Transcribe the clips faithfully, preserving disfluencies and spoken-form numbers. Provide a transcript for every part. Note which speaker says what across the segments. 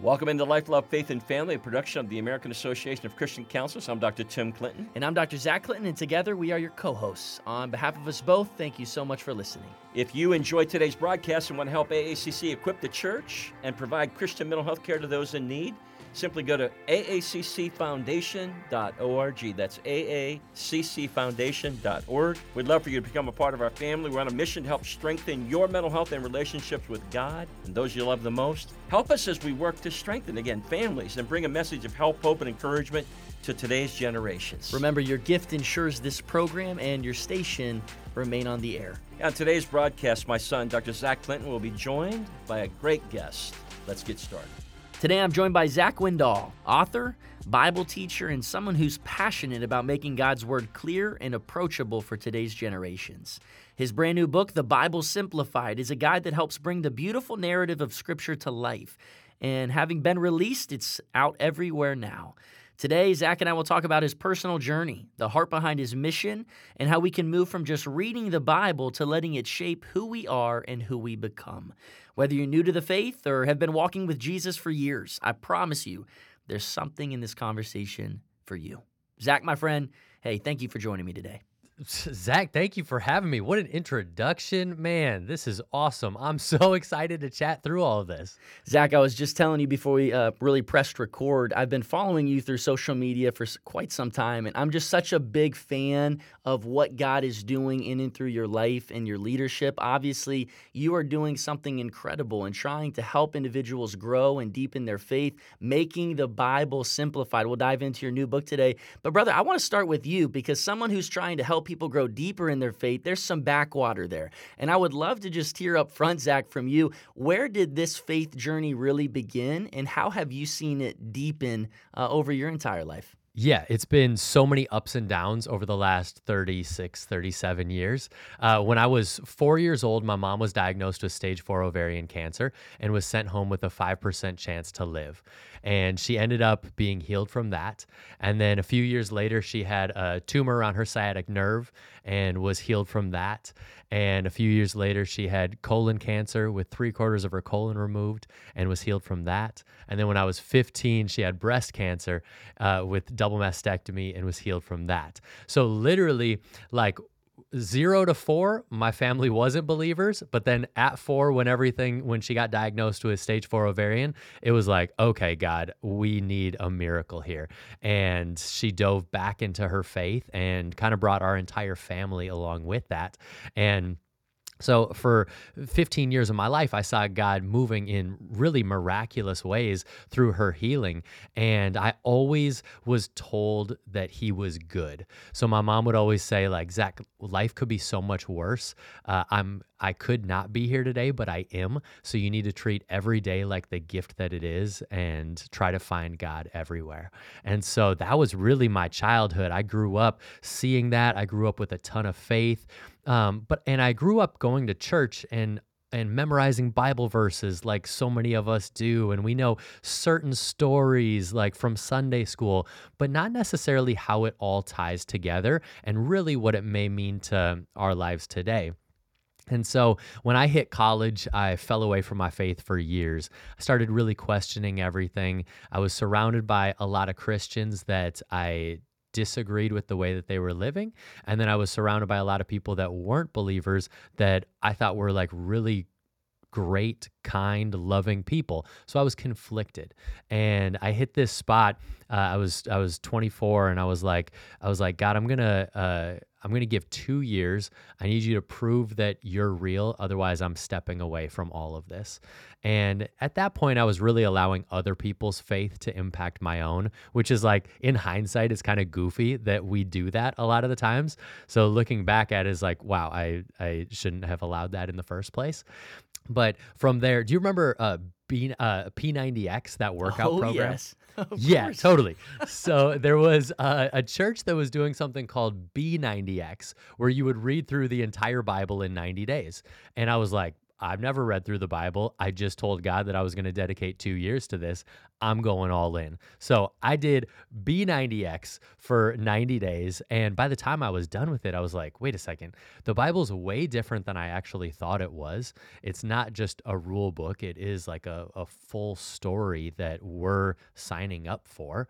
Speaker 1: Welcome into Life, Love, Faith, and Family, a production of the American Association of Christian Counselors. I'm Doctor Tim Clinton.
Speaker 2: And I'm Doctor Zach Clinton, and together we are your co-hosts. On behalf of us both, thank you so much for listening.
Speaker 1: If you enjoyed today's broadcast and want to help A A C C equip the church and provide Christian mental health care to those in need, simply go to A A C C foundation dot org. That's A A C C foundation dot org. We'd love for you to become a part of our family. We're on a mission to help strengthen your mental health and relationships with God and those you love the most. Help us as we work to strengthen, again, families and bring a message of help, hope, and encouragement to today's generations.
Speaker 2: Remember, your gift ensures this program and your station remain on the air.
Speaker 1: On today's broadcast, my son, Doctor Zach Clinton, will be joined by a great guest. Let's get started.
Speaker 2: Today I'm joined by Zach Windahl, author, Bible teacher, and someone who's passionate about making God's Word clear and approachable for today's generations. His brand new book, The Bible Simplified, is a guide that helps bring the beautiful narrative of Scripture to life. And having been released, it's out everywhere now. Today, Zach and I will talk about his personal journey, the heart behind his mission, and how we can move from just reading the Bible to letting it shape who we are and who we become. Whether you're new to the faith or have been walking with Jesus for years, I promise you, there's something in this conversation for you. Zach, my friend, hey, thank you for joining me today.
Speaker 3: Zach, thank you for having me. What an introduction. Man, this is awesome. I'm so excited to chat through all of this.
Speaker 2: Zach, I was just telling you before we uh, really pressed record, I've been following you through social media for quite some time, and I'm just such a big fan of what God is doing in and through your life and your leadership. Obviously, you are doing something incredible and trying to help individuals grow and deepen their faith, making the Bible simplified. We'll dive into your new book today. But brother, I want to start with you because someone who's trying to help people grow deeper in their faith, there's some backwater there. And I would love to just hear up front, Zach, from you, where did this faith journey really begin, and how have you seen it deepen uh, over your entire life?
Speaker 3: Yeah, it's been so many ups and downs over the last thirty-six, thirty-seven years. Uh, when I was four years old, my mom was diagnosed with stage four ovarian cancer and was sent home with a five percent chance to live. And she ended up being healed from that. And then a few years later, she had a tumor on her sciatic nerve and was healed from that. And a few years later, she had colon cancer with three quarters of her colon removed and was healed from that. And then when I was fifteen, she had breast cancer uh, with double mastectomy and was healed from that. So literally, like zero to four, my family wasn't believers. But then at four, when everything, when she got diagnosed with stage four ovarian, it was like, okay, God, we need a miracle here. And she dove back into her faith and kind of brought our entire family along with that. And so for fifteen years of my life, I saw God moving in really miraculous ways through her healing. And I always was told that he was good. So my mom would always say, like, Zach, life could be so much worse. Uh, I'm I could not be here today, but I am. So you need to treat every day like the gift that it is and try to find God everywhere. And so that was really my childhood. I grew up seeing that. I grew up with a ton of faith. Um, but and I grew up going to church and and memorizing Bible verses like so many of us do. And we know certain stories like from Sunday school, but not necessarily how it all ties together and really what it may mean to our lives today. And so when I hit college, I fell away from my faith for years. I started really questioning everything. I was surrounded by a lot of Christians that I disagreed with the way that they were living. And then I was surrounded by a lot of people that weren't believers that I thought were like really great, kind, loving people. So I was conflicted, and I hit this spot. Uh, I was I was twenty-four, and I was like, I was like, God, I'm gonna uh, I'm gonna give two years. I need you to prove that you're real. Otherwise, I'm stepping away from all of this. And at that point, I was really allowing other people's faith to impact my own, which is like, in hindsight, it's kind of goofy that we do that a lot of the times. So looking back at it is like, wow, I I shouldn't have allowed that in the first place. But from there, do you remember uh, B, uh, P ninety X, that workout
Speaker 2: oh,
Speaker 3: program?
Speaker 2: Yes. Of
Speaker 3: yeah,
Speaker 2: course.
Speaker 3: totally. So there was uh, a church that was doing something called B ninety X, where you would read through the entire Bible in ninety days. And I was like, I've never read through the Bible. I just told God that I was going to dedicate two years to this. I'm going all in. So I did B ninety X for ninety days. And by the time I was done with it, I was like, wait a second. The Bible's way different than I actually thought it was. It's not just a rule book. It is like a, a full story that we're signing up for.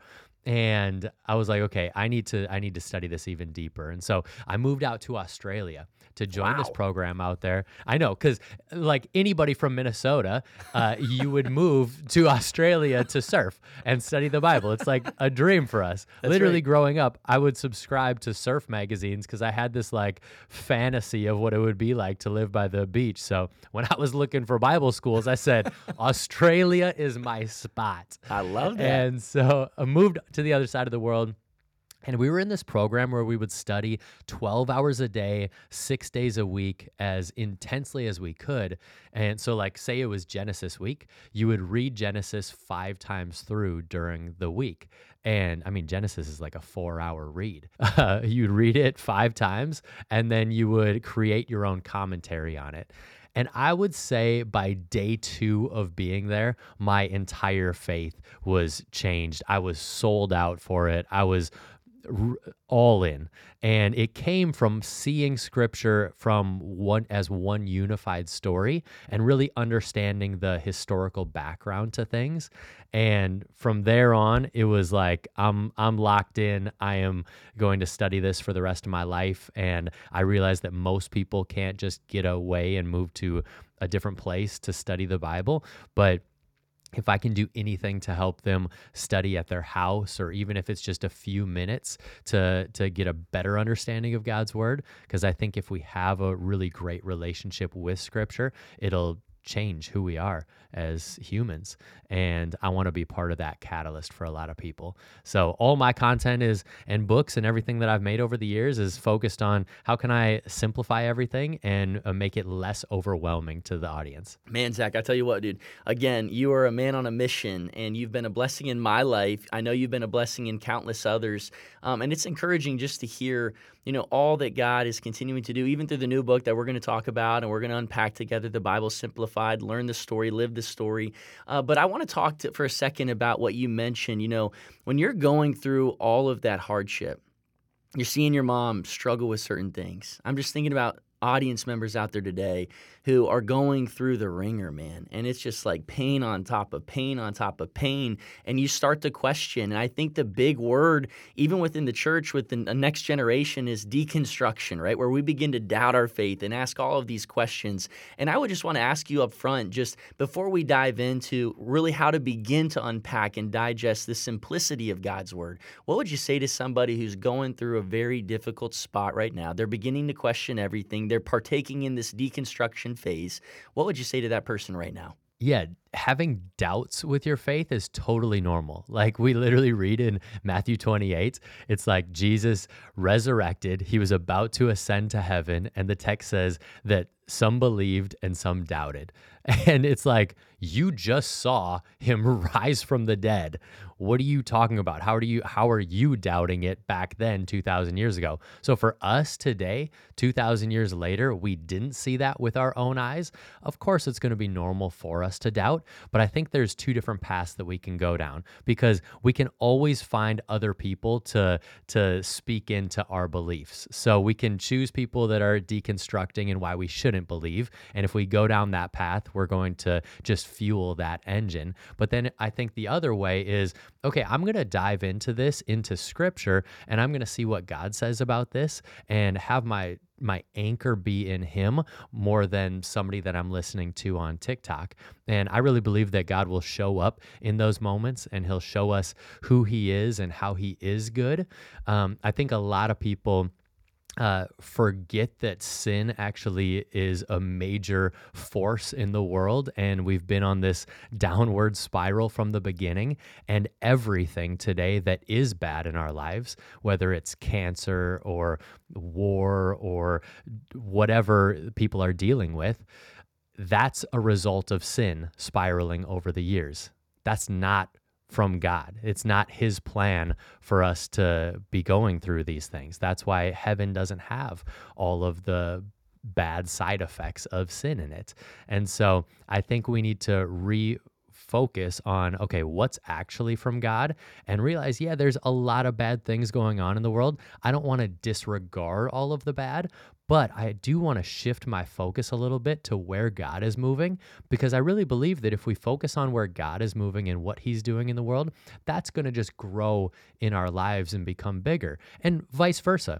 Speaker 3: And I was like, okay, I need to I need to study this even deeper. And so I moved out to Australia to join wow. this program out there. I know, because like anybody from Minnesota, uh, you would move to Australia to surf and study the Bible. It's like a dream for us. That's Literally right. growing up, I would subscribe to surf magazines because I had this like fantasy of what it would be like to live by the beach. So when I was looking for Bible schools, I said, Australia is my spot.
Speaker 2: I love that.
Speaker 3: And so I moved to the other side of the world. And we were in this program where we would study twelve hours a day, six days a week, as intensely as we could. And so like, say it was Genesis week, you would read Genesis five times through during the week. And I mean, Genesis is like a four hour read. Uh, you'd read it five times, and then you would create your own commentary on it. And I would say by day two of being there, my entire faith was changed. I was sold out for it. I was r- all in. And it came from seeing scripture from one as one unified story and really understanding the historical background to things. And from there on, it was like, I'm I'm locked in. I am going to study this for the rest of my life. And I realized that most people can't just get away and move to a different place to study the Bible. But if I can do anything to help them study at their house, or even if it's just a few minutes to to get a better understanding of God's word, because I think if we have a really great relationship with Scripture, it'll change who we are as humans. And I want to be part of that catalyst for a lot of people. So all my content is, and books and everything that I've made over the years is focused on how can I simplify everything and uh, make it less overwhelming to the audience.
Speaker 2: Man, Zach, I tell you what, dude, again, you are a man on a mission, and you've been a blessing in my life. I know you've been a blessing in countless others. Um, and it's encouraging just to hear, you know, all that God is continuing to do, even through the new book that we're going to talk about, and we're going to unpack together, The Bible Simplified, learn the story, live the story. Uh, but I want to talk to, for a second about what you mentioned. You know, when you're going through all of that hardship, you're seeing your mom struggle with certain things. I'm just thinking about audience members out there today who are going through the ringer, man. And it's just like pain on top of pain on top of pain. And you start to question. And I think the big word, even within the church, with the next generation, is deconstruction, right? Where we begin to doubt our faith and ask all of these questions. And I would just want to ask you up front, just before we dive into really how to begin to unpack and digest the simplicity of God's word, what would you say to somebody who's going through a very difficult spot right now? They're beginning to question everything. They're partaking in this deconstruction phase. What would you say to that person right now?
Speaker 3: Yeah, having doubts with your faith is totally normal. Like we literally read in Matthew twenty-eight, it's like Jesus resurrected. He was about to ascend to heaven. And the text says that some believed and some doubted. And it's like, you just saw him rise from the dead. What are you talking about? How do you, how are you doubting it back then, two thousand years ago? So for us today, two thousand years later, we didn't see that with our own eyes. Of course, it's going to be normal for us to doubt, but I think there's two different paths that we can go down, because we can always find other people to, to speak into our beliefs. So we can choose people that are deconstructing and why we shouldn't believe. And if we go down that path, we're going to just fuel that engine. But then I think the other way is, okay, I'm going to dive into this, into Scripture, and I'm going to see what God says about this and have my my anchor be in him more than somebody that I'm listening to on TikTok. And I really believe that God will show up in those moments, and he'll show us who he is and how he is good. Um, I think a lot of people Uh, forget that sin actually is a major force in the world, and we've been on this downward spiral from the beginning, and everything today that is bad in our lives, whether it's cancer or war or whatever people are dealing with, that's a result of sin spiraling over the years. That's not from God. It's not his plan for us to be going through these things. That's why heaven doesn't have all of the bad side effects of sin in it. And so I think we need to re focus on, okay, what's actually from God, and realize, yeah, there's a lot of bad things going on in the world. I don't want to disregard all of the bad, but I do want to shift my focus a little bit to where God is moving, because I really believe that if we focus on where God is moving and what he's doing in the world, that's going to just grow in our lives and become bigger, and vice versa.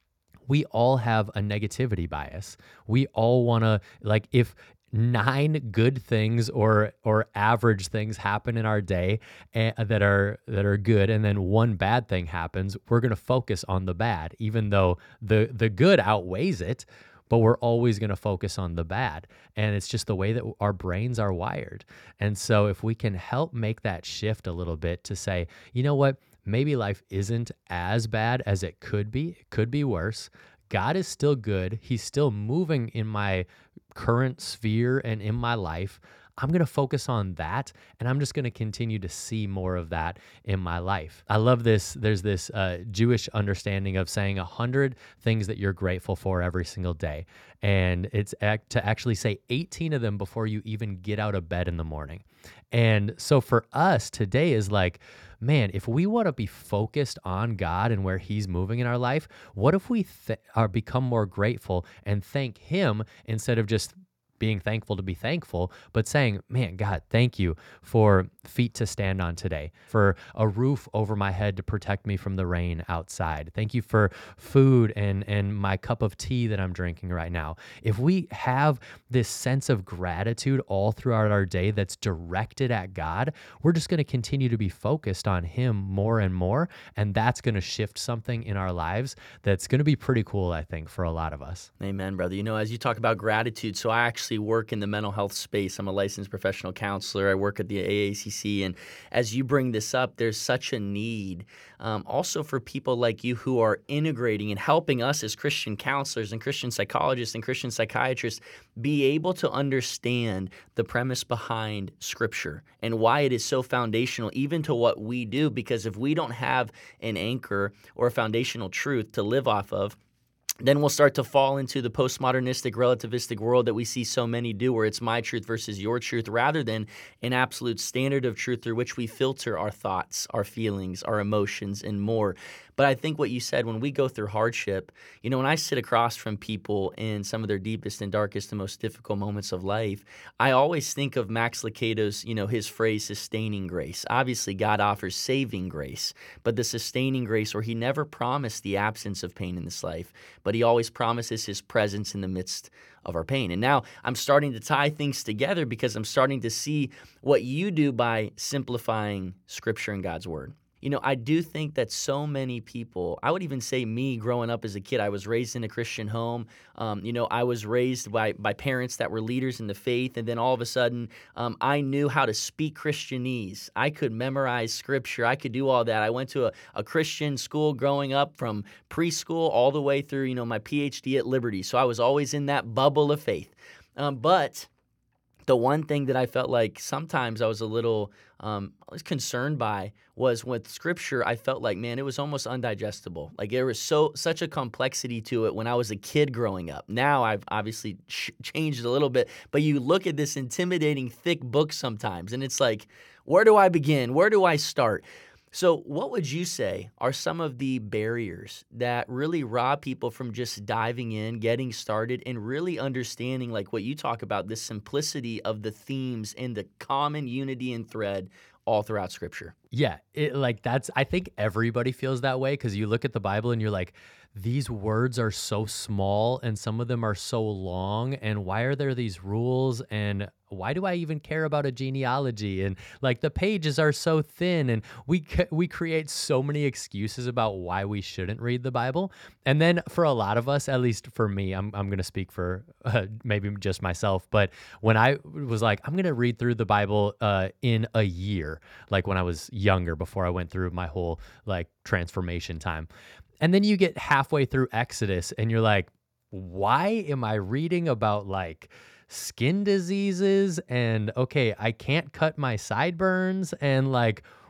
Speaker 3: We all have a negativity bias. We all want to, like, if nine good things or or average things happen in our day and, that are that are good, and then one bad thing happens, we're going to focus on the bad, even though the the good outweighs it. But we're always going to focus on the bad. And it's just the way that our brains are wired. And so if we can help make that shift a little bit to say, you know what, maybe life isn't as bad as it could be. It could be worse. God is still good. He's still moving in my current sphere and in my life. I'm going to focus on that, and I'm just going to continue to see more of that in my life. I love this. There's this uh, Jewish understanding of saying a hundred things that you're grateful for every single day. And it's act- to actually say eighteen of them before you even get out of bed in the morning. And so for us today is like, man, if we want to be focused on God and where he's moving in our life, what if we th- are become more grateful and thank him instead of just being thankful to be thankful, but saying, man, God, thank you for feet to stand on today, for a roof over my head to protect me from the rain outside. Thank you for food and, and my cup of tea that I'm drinking right now. If we have this sense of gratitude all throughout our day that's directed at God, we're just going to continue to be focused on him more and more. And that's going to shift something in our lives that's going to be pretty cool, I think, for a lot of us.
Speaker 2: Amen, brother. You know, as you talk about gratitude, so I actually work in the mental health space. I'm a licensed professional counselor. I work at the A A C C. And as you bring this up, there's such a need um, also for people like you who are integrating and helping us as Christian counselors and Christian psychologists and Christian psychiatrists be able to understand the premise behind Scripture and why it is so foundational even to what we do. Because if we don't have an anchor or a foundational truth to live off of, then we'll start to fall into the postmodernistic, relativistic world that we see so many do, where it's my truth versus your truth, rather than an absolute standard of truth through which we filter our thoughts, our feelings, our emotions, and more. But I think what you said, when we go through hardship, you know, when I sit across from people in some of their deepest and darkest and most difficult moments of life, I always think of Max Lucado's, you know, his phrase, sustaining grace. Obviously, God offers saving grace, but the sustaining grace, where he never promised the absence of pain in this life, but he always promises his presence in the midst of our pain. And now I'm starting to tie things together because I'm starting to see what you do by simplifying Scripture and God's Word. You know, I do think that so many people, I would even say me growing up as a kid, I was raised in a Christian home. Um, you know, I was raised by, by parents that were leaders in the faith. And then all of a sudden, um, I knew how to speak Christianese. I could memorize Scripture. I could do all that. I went to a, a Christian school growing up from preschool all the way through, you know, my P H D at Liberty. So I was always in that bubble of faith. Um, but the one thing that I felt like sometimes I was a little um, I was concerned by was with Scripture. I felt like, man, it was almost undigestible. Like there was so such a complexity to it when I was a kid growing up. Now I've obviously ch- changed a little bit, but you look at this intimidating, thick book sometimes, and it's like, where do I begin? Where do I start? So what would you say are some of the barriers that really rob people from just diving in, getting started, and really understanding, like what you talk about, the simplicity of the themes and the common unity and thread all throughout Scripture?
Speaker 3: Yeah, it, like that's, I think everybody feels that way, because you look at the Bible and you're like, these words are so small and some of them are so long, and why are there these rules, and why do I even care about a genealogy? And like the pages are so thin, and we we create so many excuses about why we shouldn't read the Bible. And then for a lot of us, at least for me, I'm I'm going to speak for uh, maybe just myself, but when I was like, I'm going to read through the Bible uh, in a year, like when I was younger, before I went through my whole like transformation time. And then you get halfway through Exodus and you're like, why am I reading about like skin diseases? And okay, I can't cut my sideburns. And like,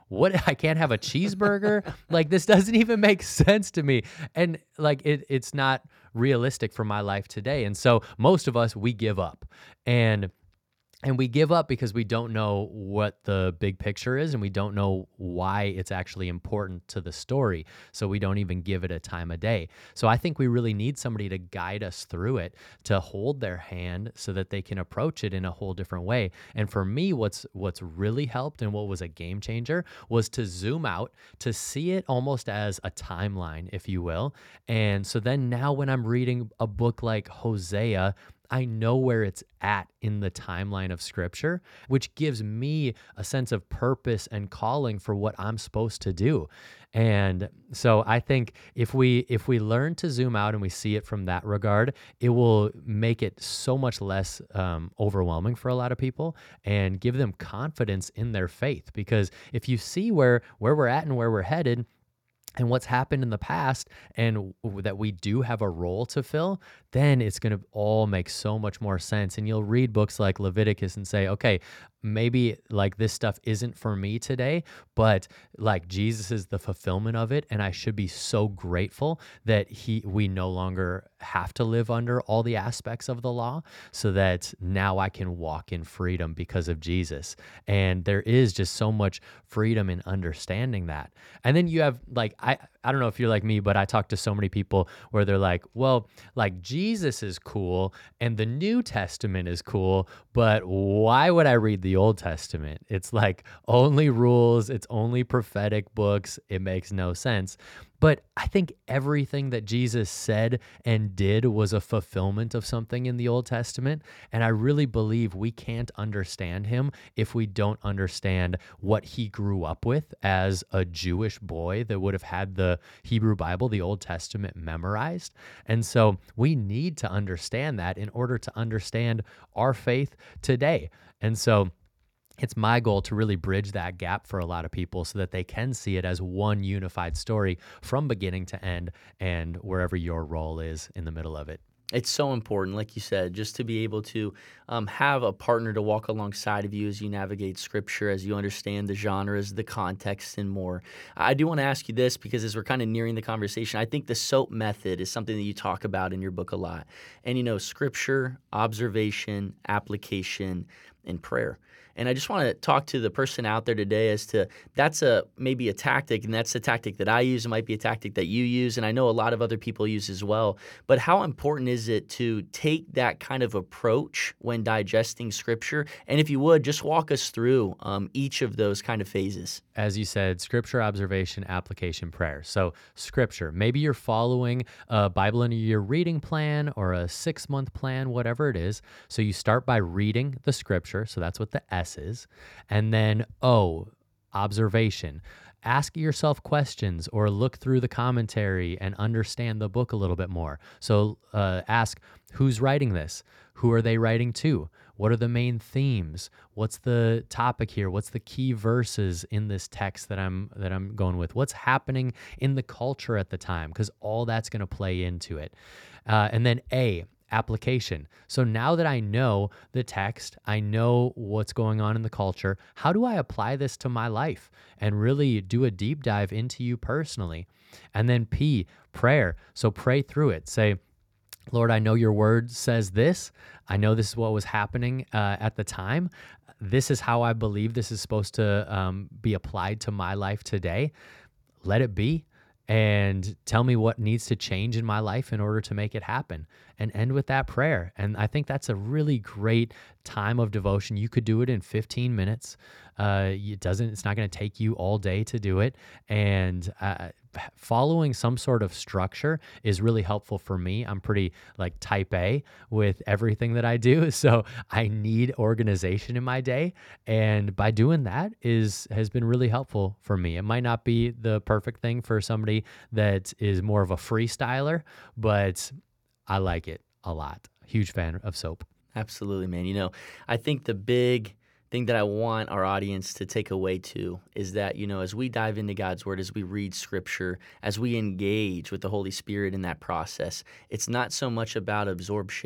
Speaker 3: what, I can't have a cheeseburger? Like, this doesn't even make sense to me. And like, it, it's not realistic for my life today. And so most of us, we give up. And And we give up because we don't know what the big picture is, and we don't know why it's actually important to the story. So we don't even give it a time of day. So I think we really need somebody to guide us through it, to hold their hand so that they can approach it in a whole different way. And for me, what's what's really helped and what was a game changer was to zoom out, to see it almost as a timeline, if you will. And so then now when I'm reading a book like Hosea, I know where it's at in the timeline of Scripture, which gives me a sense of purpose and calling for what I'm supposed to do. And so I think if we if we learn to zoom out and we see it from that regard, it will make it so much less um, overwhelming for a lot of people and give them confidence in their faith. Because if you see where where we're at and where we're headed, and what's happened in the past, and w- that we do have a role to fill, then it's going to all make so much more sense. And you'll read books like Leviticus and say, okay, maybe like this stuff isn't for me today, but like Jesus is the fulfillment of it. And I should be so grateful that he, we no longer have to live under all the aspects of the law, so that now I can walk in freedom because of Jesus. And there is just so much freedom in understanding that. And then you have like, I, I don't know if you're like me, but I talk to so many people where they're like, well, like Jesus is cool and the New Testament is cool, but why would I read the Old Testament? It's like only rules, it's only prophetic books. It makes no sense. But I think everything that Jesus said and did was a fulfillment of something in the Old Testament. And I really believe we can't understand him if we don't understand what he grew up with as a Jewish boy that would have had the Hebrew Bible, the Old Testament, memorized. And so we need to understand that in order to understand our faith today. And so it's my goal to really bridge that gap for a lot of people so that they can see it as one unified story from beginning to end, and wherever your role is in the middle of it.
Speaker 2: It's so important, like you said, just to be able to um, have a partner to walk alongside of you as you navigate Scripture, as you understand the genres, the context, and more. I do want to ask you this because as we're kind of nearing the conversation, I think the SOAP method is something that you talk about in your book a lot. And, you know, Scripture, observation, application, and prayer. And I just want to talk to the person out there today as to that's a maybe a tactic, and that's a tactic that I use. It might be a tactic that you use, and I know a lot of other people use as well. But how important is it to take that kind of approach when digesting Scripture? And if you would, just walk us through um, each of those kind of phases.
Speaker 3: As you said, Scripture, observation, application, prayer. So Scripture, maybe you're following a Bible in a year reading plan or a six-month plan, whatever it is. So you start by reading the Scripture. So that's what the S is. And then O, observation. Ask yourself questions or look through the commentary and understand the book a little bit more. So uh, ask, who's writing this? Who are they writing to? What are the main themes? What's the topic here? What's the key verses in this text that I'm that I'm going with? What's happening in the culture at the time? Because all that's going to play into it. Uh, and then A, application. So now that I know the text, I know what's going on in the culture, how do I apply this to my life and really do a deep dive into you personally? And then P, prayer. So pray through it. Say, Lord, I know your word says this. I know this is what was happening uh, at the time. This is how I believe this is supposed to um, be applied to my life today. Let it be. And tell me what needs to change in my life in order to make it happen, and end with that prayer. And I think that's a really great time of devotion. You could do it in fifteen minutes. Uh, it doesn't, it's not going to take you all day to do it. And uh, following some sort of structure is really helpful for me. I'm pretty like type A with everything that I do. So I need organization in my day. And by doing that is, has been really helpful for me. It might not be the perfect thing for somebody that is more of a freestyler, but I like it a lot. Huge fan of SOAP.
Speaker 2: Absolutely, man. You know, I think the big thing that I want our audience to take away too is that, you know, as we dive into God's word, as we read Scripture, as we engage with the Holy Spirit in that process, it's not so much about absorption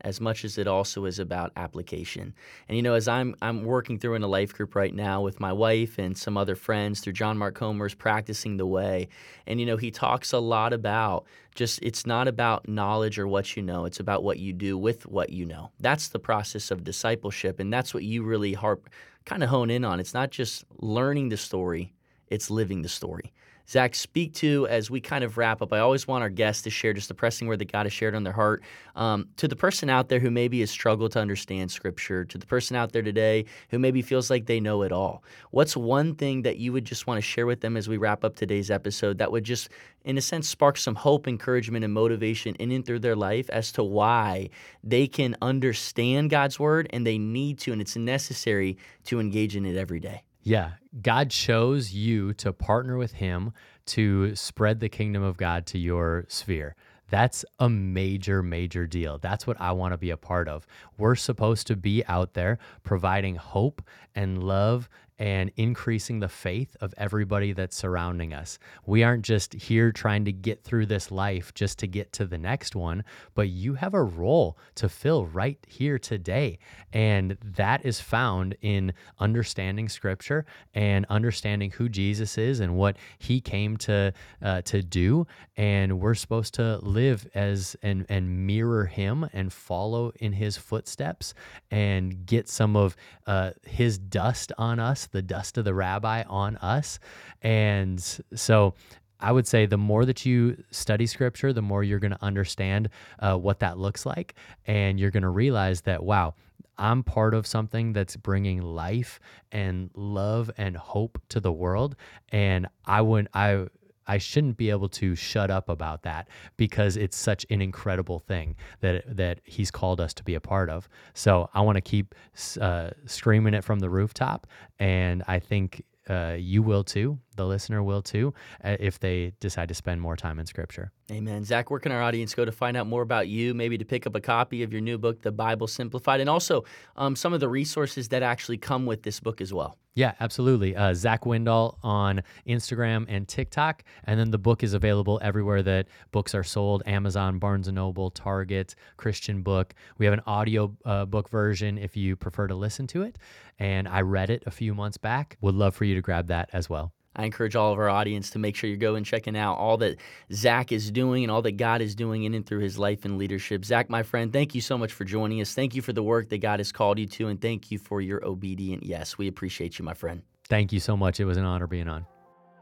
Speaker 2: as much as it also is about application. And you know, as I'm I'm working through in a life group right now with my wife and some other friends through John Mark Comer's Practicing the Way, and you know, he talks a lot about just it's not about knowledge or what you know, it's about what you do with what you know. That's the process of discipleship, and that's what you really harp kind of hone in on. It's not just learning the story, it's living the story. Zach, speak to, as we kind of wrap up, I always want our guests to share just the pressing word that God has shared on their heart. Um, to the person out there who maybe has struggled to understand Scripture, to the person out there today who maybe feels like they know it all, what's one thing that you would just want to share with them as we wrap up today's episode that would just, in a sense, spark some hope, encouragement, and motivation in and through their life as to why they can understand God's Word and they need to, and it's necessary to engage in it every day?
Speaker 3: Yeah, God chose you to partner with him to spread the kingdom of God to your sphere. That's a major, major deal. That's what I want to be a part of. We're supposed to be out there providing hope and love and increasing the faith of everybody that's surrounding us. We aren't just here trying to get through this life just to get to the next one, but you have a role to fill right here today. And that is found in understanding Scripture and understanding who Jesus is and what he came to uh, to do. And we're supposed to live as and, and mirror him and follow in his footsteps and get some of uh, his dust on us, the dust of the rabbi on us. And so I would say the more that you study Scripture, the more you're going to understand uh, what that looks like. And you're going to realize that, wow, I'm part of something that's bringing life and love and hope to the world. And I would, I, I shouldn't be able to shut up about that because it's such an incredible thing that that he's called us to be a part of. So I want to keep uh, screaming it from the rooftop, and I think uh, you will too, the listener will too, uh, if they decide to spend more time in Scripture.
Speaker 2: Amen. Zach, where can our audience go to find out more about you, maybe to pick up a copy of your new book, The Bible Simplified, and also um, some of the resources that actually come with this book as well?
Speaker 3: Yeah, absolutely. Uh, Zach Windahl on Instagram and TikTok. And then the book is available everywhere that books are sold: Amazon, Barnes and Noble, Target, Christian Book. We have an audio uh, book version if you prefer to listen to it. And I read it a few months back. Would love for you to grab that as well.
Speaker 2: I encourage all of our audience to make sure you go and checking out all that Zach is doing and all that God is doing in and through his life and leadership. Zach, my friend, thank you so much for joining us. Thank you for the work that God has called you to, and thank you for your obedient yes. We appreciate you, my friend.
Speaker 3: Thank you so much. It was an honor being on.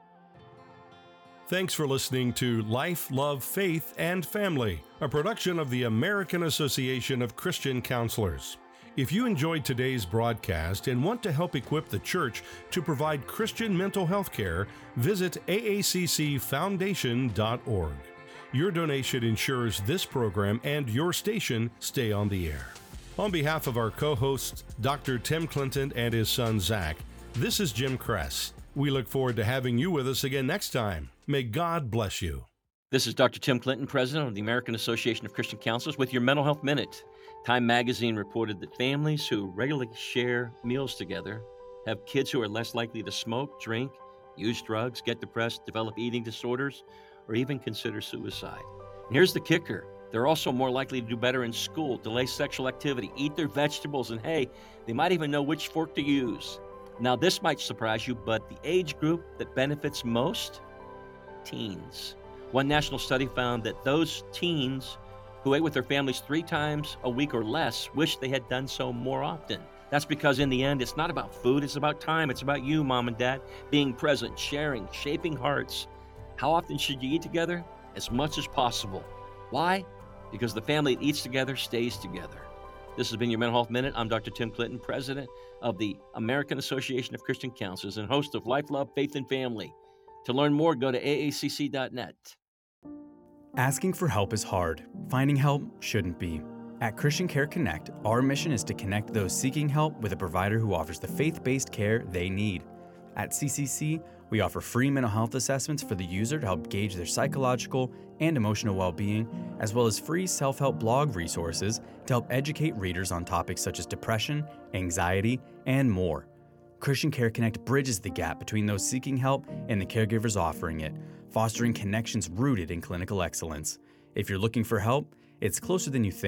Speaker 4: Thanks for listening to Life, Love, Faith, and Family, a production of the American Association of Christian Counselors. If you enjoyed today's broadcast and want to help equip the church to provide Christian mental health care, visit A A C C foundation dot org. Your donation ensures this program and your station stay on the air. On behalf of our co-hosts, Doctor Tim Clinton and his son Zach, this is Jim Kress. We look forward to having you with us again next time. May God bless you.
Speaker 1: This is Doctor Tim Clinton, president of the American Association of Christian Counselors, with your Mental Health Minute. Time magazine reported that families who regularly share meals together have kids who are less likely to smoke, drink, use drugs, get depressed, develop eating disorders, or even consider suicide. And here's the kicker. They're also more likely to do better in school, delay sexual activity, eat their vegetables, and hey, they might even know which fork to use. Now, this might surprise you, but the age group that benefits most? Teens. One national study found that those teens who ate with their families three times a week or less wish they had done so more often. That's because in the end, it's not about food, it's about time. It's about you, mom and dad, being present, sharing, shaping hearts. How often should you eat together? As much as possible. Why? Because the family that eats together stays together. This has been your Mental Health Minute. I'm Doctor Tim Clinton, president of the American Association of Christian Counselors and host of Life, Love, Faith, and Family. To learn more, go to A A C C dot net.
Speaker 5: Asking for help is hard. Finding help shouldn't be. At Christian Care Connect, our mission is to connect those seeking help with a provider who offers the faith-based care they need. At C C C, we offer free mental health assessments for the user to help gauge their psychological and emotional well-being, as well as free self-help blog resources to help educate readers on topics such as depression, anxiety, and more. Christian Care Connect bridges the gap between those seeking help and the caregivers offering it, fostering connections rooted in clinical excellence. If you're looking for help, it's closer than you think.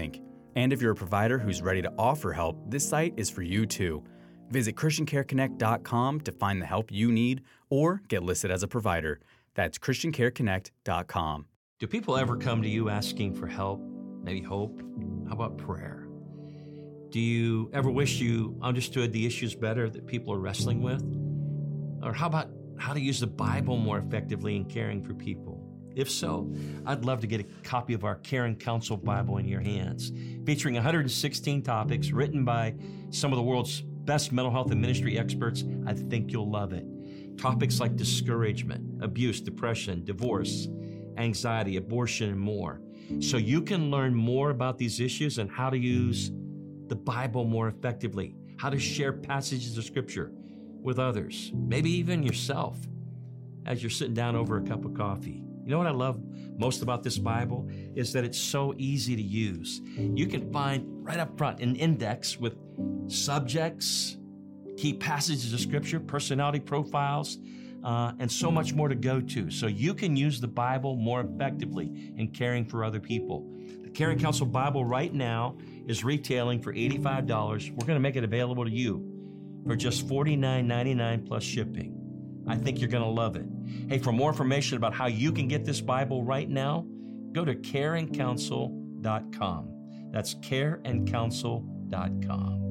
Speaker 5: And if you're a provider who's ready to offer help, this site is for you too. Visit Christian Care Connect dot com to find the help you need or get listed as a provider. That's Christian Care Connect dot com.
Speaker 1: Do people ever come to you asking for help, maybe hope? How about prayer? Do you ever wish you understood the issues better that people are wrestling with? Or how about how to use the Bible more effectively in caring for people? If so, I'd love to get a copy of our Caring Counsel Bible in your hands, featuring one hundred sixteen topics written by some of the world's best mental health and ministry experts. I think you'll love it. Topics like discouragement, abuse, depression, divorce, anxiety, abortion, and more. So you can learn more about these issues and how to use the Bible more effectively, how to share passages of Scripture with others, maybe even yourself, as you're sitting down over a cup of coffee. You know what I love most about this Bible is that it's so easy to use. You can find right up front an index with subjects, key passages of Scripture, personality profiles, uh, and so much more to go to. So you can use the Bible more effectively in caring for other people. The Caring Counsel Bible right now is retailing for eighty-five dollars. We're going to make it available to you for just forty-nine ninety-nine plus shipping. I think you're going to love it. Hey, for more information about how you can get this Bible right now, go to care and counsel dot com. That's care and counsel dot com.